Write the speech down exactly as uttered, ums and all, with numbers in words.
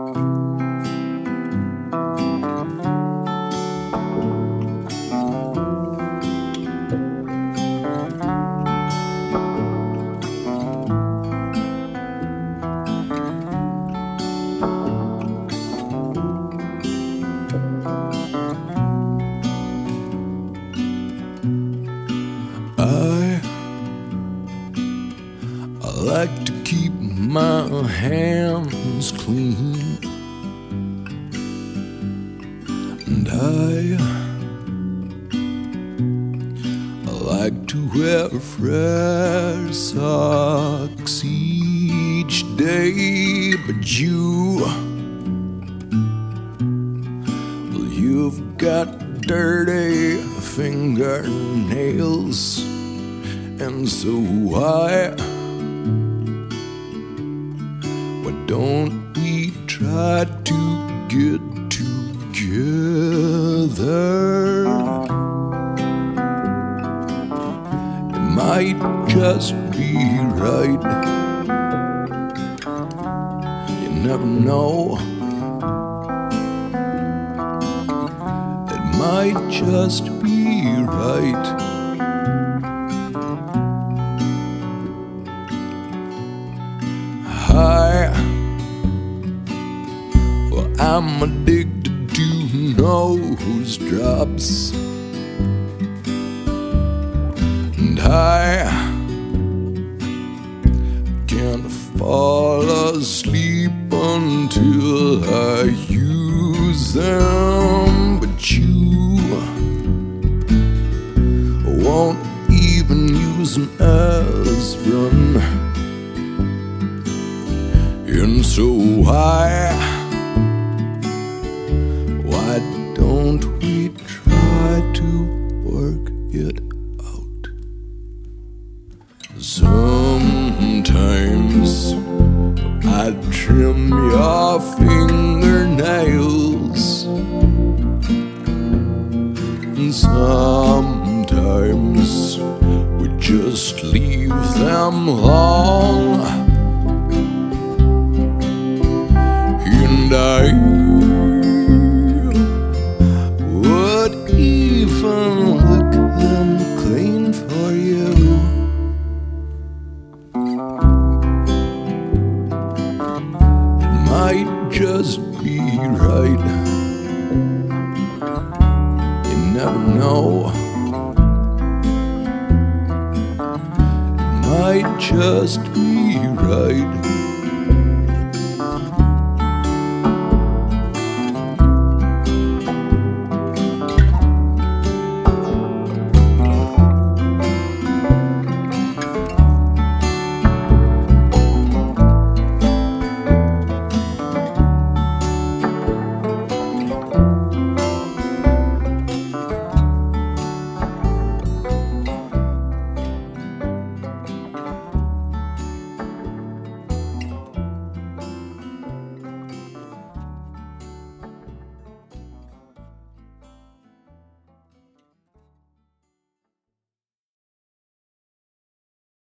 I, I like to keep my hands clean, and I, I like to wear fresh socks each day. But you, well, you've got dirty fingernails, and so why, why don't we try to get together? It might just be right, you never know. It might just be right. Hi, well, I'm addicted to nose drops, and I can't fall asleep until I use them. But you won't even use an aspirin, and so why, why don't we try to work it out? Sometimes I trim your fingernails, and sometimes we just leave them long. And I would even lick them clean for you. It might just be right, you never know. It might just be right.